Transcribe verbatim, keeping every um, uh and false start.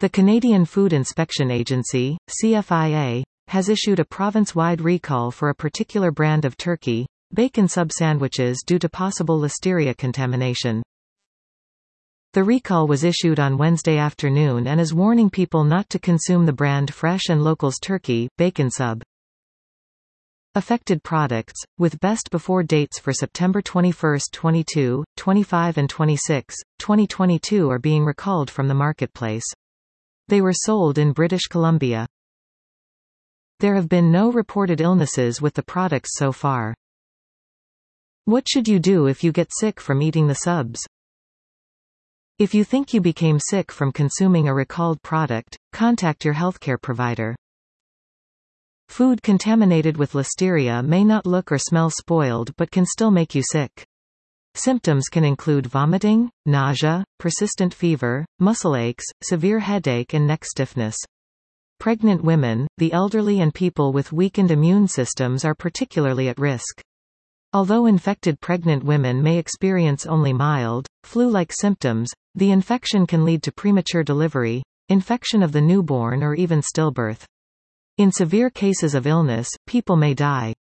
The Canadian Food Inspection Agency, C F I A, has issued a province-wide recall for a particular brand of turkey, bacon sub sandwiches due to possible listeria contamination. The recall was issued on Wednesday afternoon and is warning people not to consume the brand Fresh and Local's turkey, bacon sub. Affected products, with best before dates for September twenty-first, twenty-two, twenty-five and twenty-six, twenty twenty-two are being recalled from the marketplace. They were sold in British Columbia. There have been no reported illnesses with the products so far. What should you do if you get sick from eating the subs? If you think you became sick from consuming a recalled product, contact your healthcare provider. Food contaminated with listeria may not look or smell spoiled but can still make you sick. Symptoms can include vomiting, nausea, persistent fever, muscle aches, severe headache and neck stiffness. Pregnant women, the elderly and people with weakened immune systems are particularly at risk. Although infected pregnant women may experience only mild, flu-like symptoms, the infection can lead to premature delivery, infection of the newborn or even stillbirth. In severe cases of illness, people may die.